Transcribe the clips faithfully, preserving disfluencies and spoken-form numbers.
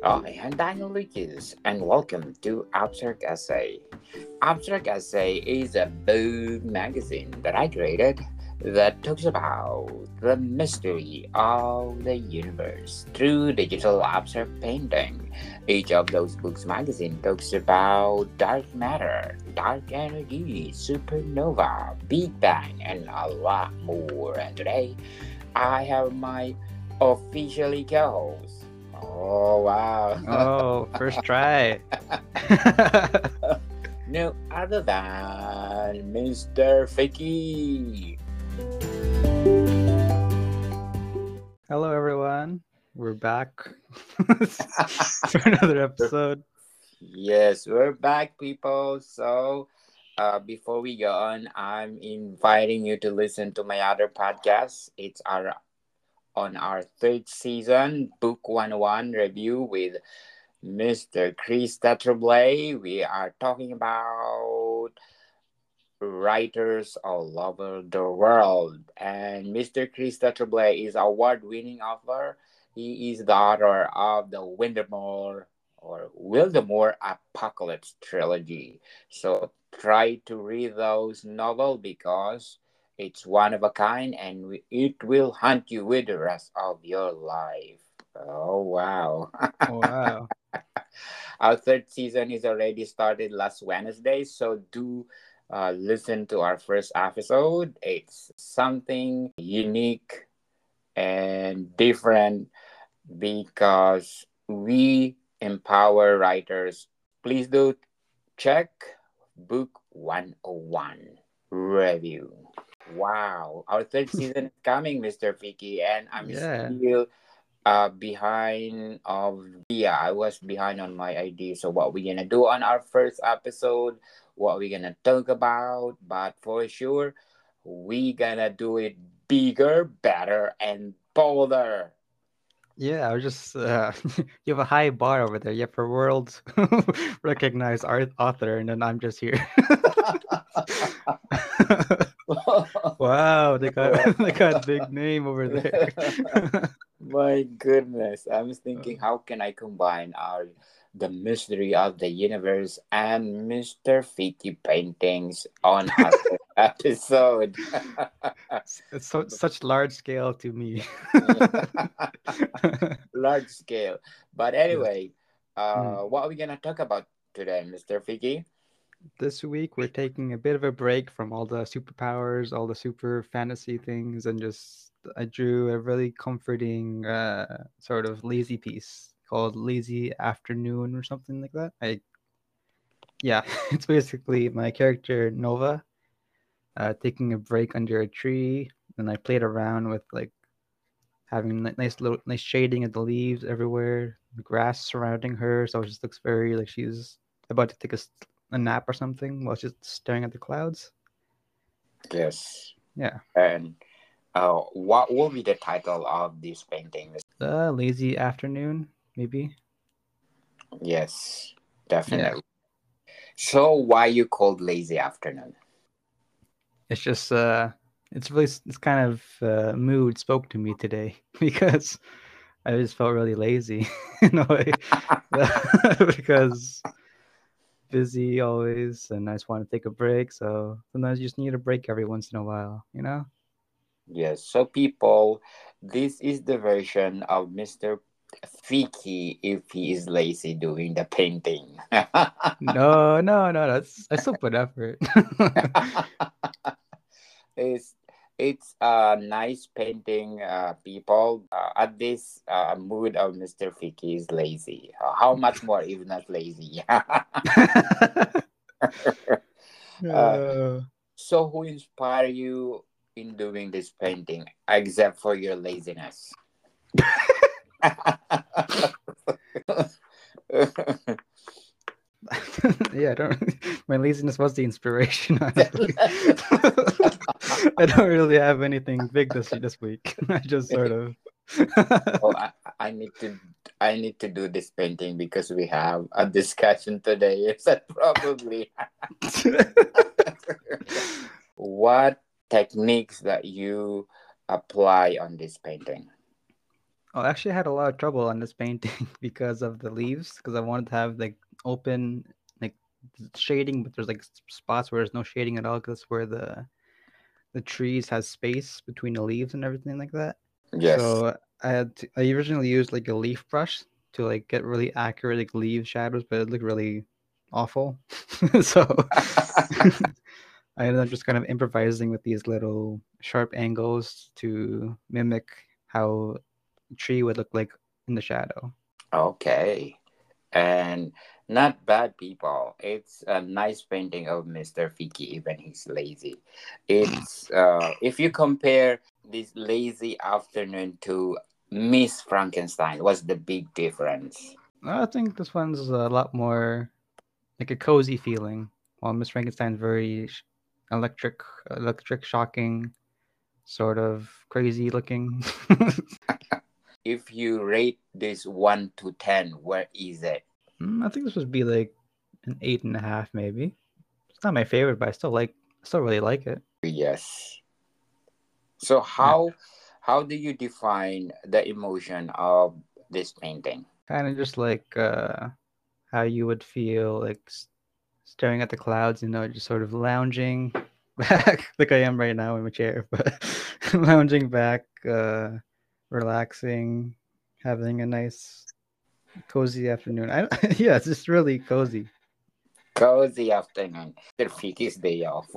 I am Daniel Lucas, and welcome to Abstract Essay. Abstract Essay is a book magazine that I created that talks about the mystery of the universe through digital abstract painting. Each of those books magazine talks about dark matter, dark energy, supernova, Big Bang, and a lot more. And today I have my officially co-host. Oh wow. Oh, first try. No other than mister Fiki. Hello, everyone. We're back for another episode. Yes, we're back, people. So, uh, before we go on, I'm inviting you to listen to my other podcast. It's our on our third season, Book One oh One review with mister Chris Tetrablay. We are talking about writers all over the world. And mister Chris Tetrablay is award-winning author. He is the author of the Windemore or Wildemore Apocalypse trilogy. So try to read those novels because it's one of a kind and we- it will haunt you with the rest of your life. Oh wow. Wow. Our third season is already started last Wednesday, so do uh, listen to our first episode. It's something unique and different because we empower writers. Please do check Book one oh one review. Wow, our third season is coming, mister Vicky, and I'm Yeah. still uh behind of yeah, I was behind on my idea. So what we gonna do on our first episode, what we gonna talk about, but for sure we gonna do it bigger, better, and bolder. Yeah, I was just, uh, you have a high bar over there. You have a world recognized art author, and then I'm just here. Wow, they got they got big name over there. My goodness, I was thinking, how can I combine our the mystery of the universe and mister Fiki paintings on our episode? It's it's so such large scale to me. Large scale. But Yes. anyway, Mm. uh, what are we gonna talk about today, mister Fiki? This week we're taking a bit of a break from all the superpowers, all the super fantasy things, and just I drew a really comforting uh, sort of lazy piece called Lazy Afternoon or something like that. I yeah, it's basically my character Nova uh, taking a break under a tree, and I played around with like having ni- nice little nice shading of the leaves everywhere, the grass surrounding her, so it just looks very like she's about to take a, s- a nap or something while she's staring at the clouds. Yes. Yeah, And uh, what will be the title of this painting? the lazy afternoon, maybe. Yes, Yeah, definitely. So why you called lazy afternoon? it's just uh, it's really s- this kind of uh, mood spoke to me today because I just felt really lazy in a way because busy always, and I just want to take a break. So sometimes you just need a break every once in a while, you know? Yes. So people, this is the version of mister Fiki if he is lazy doing the painting. No, no, no. That's I still put effort. it's it's a nice painting, uh, people. But uh, at this uh, mood of mister Fiki is lazy. Uh, how much more if not lazy? uh, uh, so who inspired you in doing this painting except for your laziness? yeah, I don't. My laziness was the inspiration, honestly. I don't really have anything big this this week. I just sort of. Oh, I, I need to I need to do this painting because we have a discussion today. Is that probably what techniques that you apply on this painting? Oh, I actually had a lot of trouble on this painting because of the leaves, because I wanted to have like open like shading, but there's like s- spots where there's no shading at all, because that's where the the trees has space between the leaves and everything like that. Yes. So I had to, I originally used like a leaf brush to like get really accurate like leaf shadows, but it looked really awful. So I ended up just kind of improvising with these little sharp angles to mimic how a tree would look like in the shadow. Okay. And not bad, people. It's a nice painting of mister Fiki, even he's lazy. It's uh if you compare this lazy afternoon to Miss Frankenstein, what's the big difference? I think this one's a lot more like a cozy feeling, while Miss Frankenstein's very sh- electric, electric, shocking, sort of crazy looking. If you rate this one to ten, where is it? Mm, I think this would be like an eight and a half, maybe. It's not my favorite, but I still like, still really like it. Yes. So Yeah, how how do you define the emotion of this painting? kind of just like uh, how you would feel like s- staring at the clouds, you know, just sort of lounging back, like I am right now in my chair, but lounging back, uh, relaxing, having a nice cozy afternoon. I yeah, it's just really cozy. Cozy afternoon. The Fiki's day off.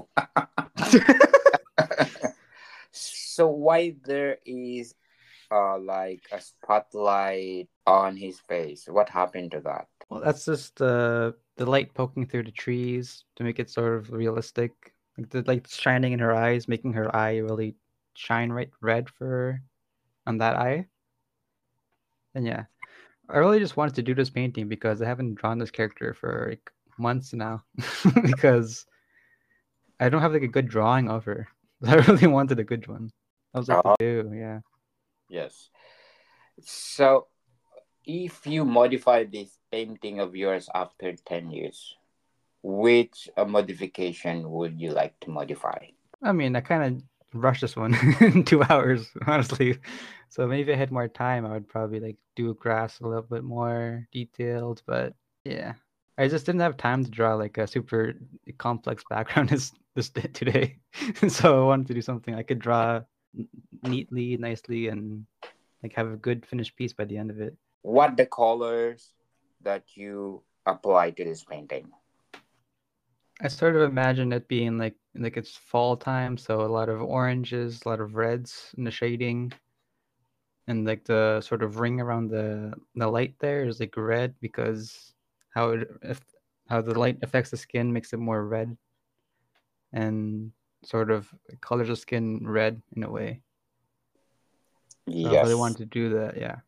So why there is uh like a spotlight on his face? What happened to that? Well, that's just uh, the light poking through the trees to make it sort of realistic. Like the light shining in her eyes, making her eye really shine right red for her on that eye. And yeah, I really just wanted to do this painting because I haven't drawn this character for like months now because I don't have like a good drawing of her. I really wanted a good one. I was like to Oh, do, yeah. yes. So if you modify this painting of yours after ten years, which uh, modification would you like to modify? I mean, I kind of rushed this one in two hours, honestly. So maybe if I had more time, I would probably like do grass a little bit more detailed. But yeah, I just didn't have time to draw like a super complex background this this day, today. So I wanted to do something I could draw n- neatly, nicely, and like have a good finished piece by the end of it. What the colors that you apply to this painting? I sort of imagine it being like like it's fall time, so a lot of oranges, a lot of reds in the shading, and like the sort of ring around the the light there is like red because how it if how the light affects the skin makes it more red and sort of colors the skin red in a way. So I really Yes. wanted to do that. Yeah,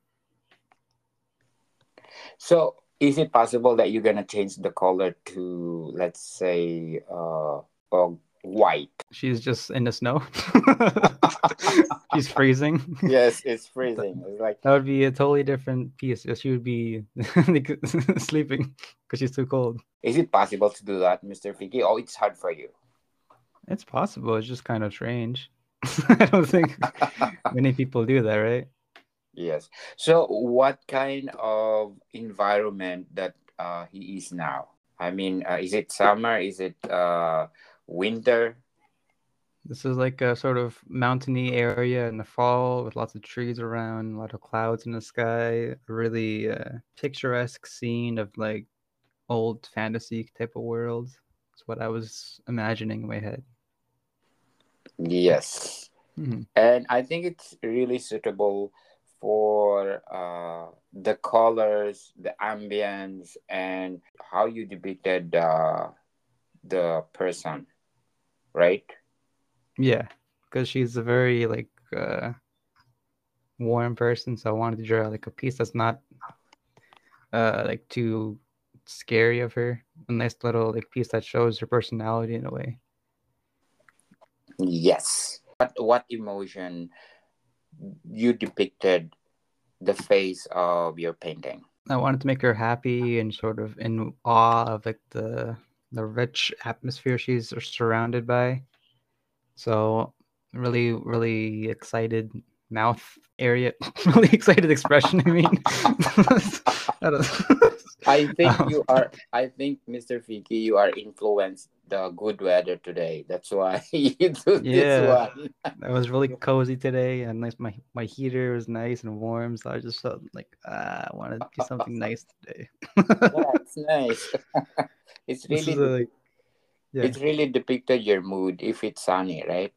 So is it possible that you're gonna change the color to, let's say, uh, uh white? she's just in the snow. She's freezing. Yes, it's Th- freezing. It's like, that would be a totally different piece. She would be like, sleeping because she's too cold. is it possible to do that, mister Fiki? Oh, it's hard for you. It's possible. It's just kind of strange. I don't think many people do that, right? Yes. So, what kind of environment that uh, he is now? I mean, uh, is it summer? Is it uh, winter? This is like a sort of mountainy area in the fall with lots of trees around, a lot of clouds in the sky. A really uh, picturesque scene of like old fantasy type of world. That's what I was imagining in my head. Yes. Hmm. And I think it's really suitable for uh, the colors, the ambience, and how you depicted uh, the person, right? Yeah, because she's a very like uh, warm person, so I wanted to draw like a piece that's not uh, like too scary of her. A nice little like piece that shows her personality in a way. Yes. What what emotion you depicted the face of your painting? I wanted to make her happy and sort of in awe of like the the rich atmosphere she's surrounded by. So really, really excited mouth area. Really excited expression. I mean, I don't. I think Um, you are. I think Mister Fiki, you are influenced the good weather today. That's why you do this yeah, one. it was really cozy today, and nice. My my heater was nice and warm, so I just felt like ah, I want to do something nice today. Yeah, it's nice. It's This really is a like, depict. yeah. It's really depicted your mood if it's sunny, right?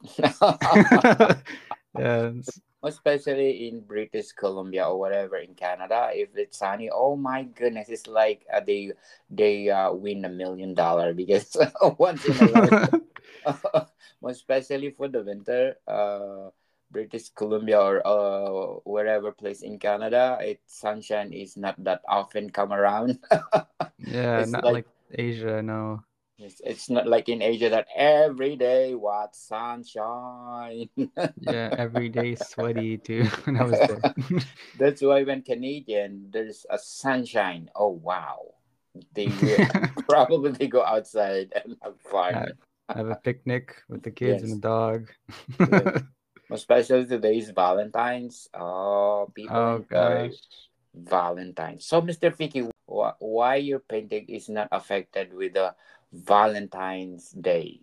Yeah, it's- Especially in British Columbia or whatever in Canada, if it's sunny, oh my goodness, it's like uh, they they uh, win a million dollar because once in a life, especially for the winter, uh, British Columbia or uh, wherever place in Canada, it sunshine is not that often come around. yeah, It's not like like Asia, no. it's, it's not like in Asia that every day what sunshine. Yeah, every day sweaty too when I was there. That's why when Canadian there's a sunshine, oh wow, they will probably they go outside and have fun. have, have a picnic with the kids and the Yes, dog. yes. Especially today's Valentine's. Oh, people Oh enjoy gosh. Valentine's. So, Mister Fiki, wh- why your painting is not affected with the Valentine's Day?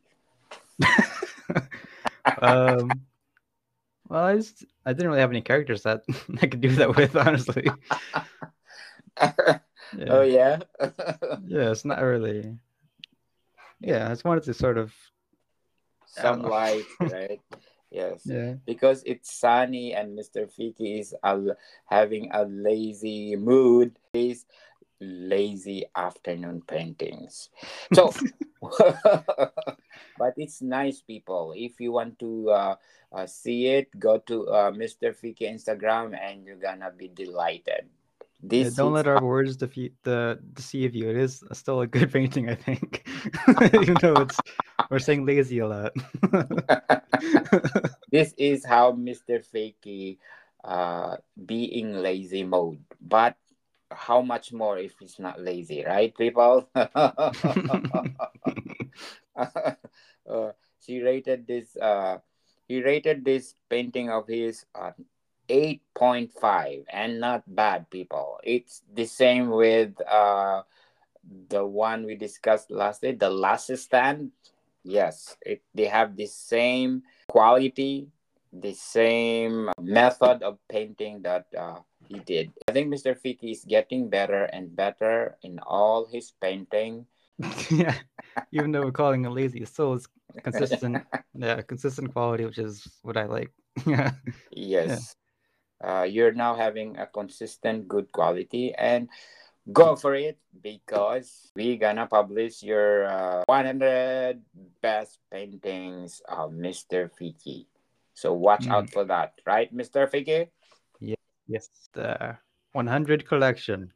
um well I just I didn't really have any characters that I could do that with, honestly. Oh Yeah. yeah. Yeah, it's not really, Yeah. yeah, I just wanted to sort of, I don't Some life, know. right? Yes, Yeah. because it's sunny and Mister Fiki is a, having a lazy mood. Is lazy afternoon paintings. So, but it's nice, people. If you want to uh, uh, see it, go to uh, Mister Fiki Instagram, and you're gonna be delighted. Yeah, This don't is let our words defeat the deceive you. It is still a good painting, I think. Even though it's we're saying lazy a lot. this is how Mister Fakey uh being lazy mode. But how much more if he's not lazy, right, people? uh, she rated this uh he rated this painting of his uh, eight point five, and not bad, people. It's the same with uh the one we discussed last day, the last stand. Yes, it they have the same quality, the same method of painting that uh, he did. I think Mister Fiki is getting better and better in all his painting. Yeah, even though we're calling it lazy, it's still it's consistent. Yeah, consistent quality, which is what I like. Yeah, yeah. Yes, uh, you're now having a consistent good quality, and go for it because we gonna publish your uh, one hundred best paintings of Mister Fiki. So watch Mm. out for that, right, Mister Fiki? Yeah, yes, the one hundred collection.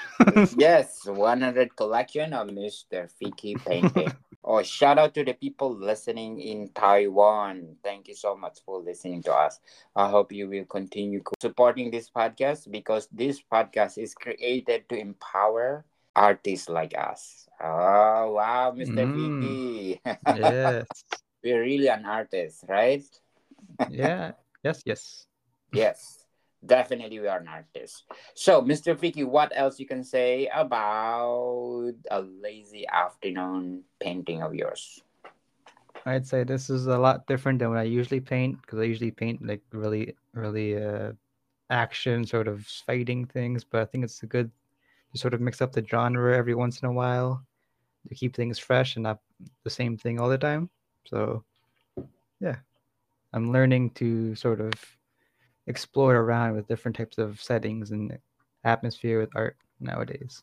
Yes, one hundred collection of Mister Fiki painting. Oh, shout out to the people listening in Taiwan. Thank you so much for listening to us. I hope you will continue co- supporting this podcast because this podcast is created to empower artists like us. Oh, wow, Mister Mm, Fiki. yes. We're really an artist, right? Yeah. Yes, yes. Yes, definitely we are an artist. So, Mister Fiki, what else you can say about a lazy afternoon painting of yours? I'd say this is a lot different than what I usually paint because I usually paint like really, really uh, action sort of fighting things. But I think it's a good to sort of mix up the genre every once in a while to keep things fresh and not the same thing all the time. So yeah, I'm learning to sort of explore around with different types of settings and atmosphere with art nowadays.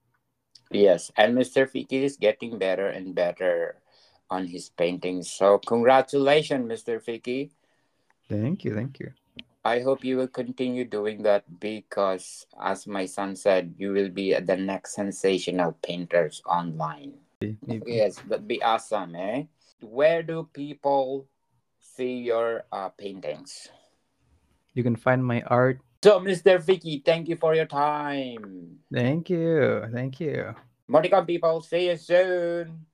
Yes, and Mister Fiki is getting better and better on his paintings. So, congratulations, Mister Fiki. Thank you, thank you. I hope you will continue doing that because, as my son said, you will be the next sensational painters online. Maybe, maybe. Yes, that'd be awesome, eh? Where do people see your uh, paintings? You can find my art. So, Mister Vicky, thank you for your time. Thank you, thank you. Moticon people, see you soon.